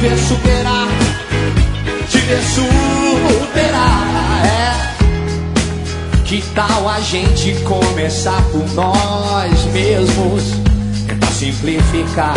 ver superar, te ver superar. Que tal a gente começar por nós mesmos? Tentar simplificar,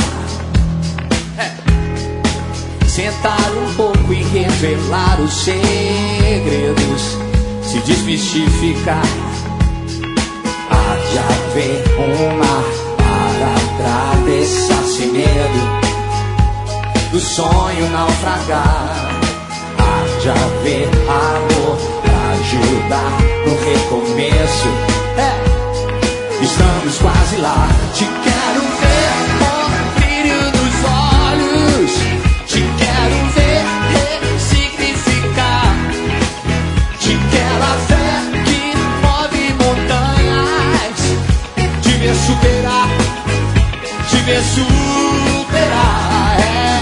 sentar um pouco e revelar os segredos, se desmistificar. Há de haver um mar para atravessar sem medo do sonho naufragar. Há de haver amor pra ajudar no recomeço. Estamos quase lá. Te quero ver com o brilho nos olhos. Te quero ver ressignificar. Te quero a fé que move montanhas. Te ver superar, te ver superar.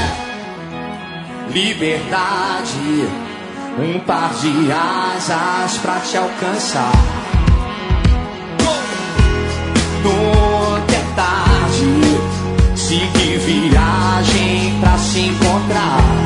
Liberdade, um par de asas pra te alcançar. Nunca é tarde, seguir viagem pra se encontrar.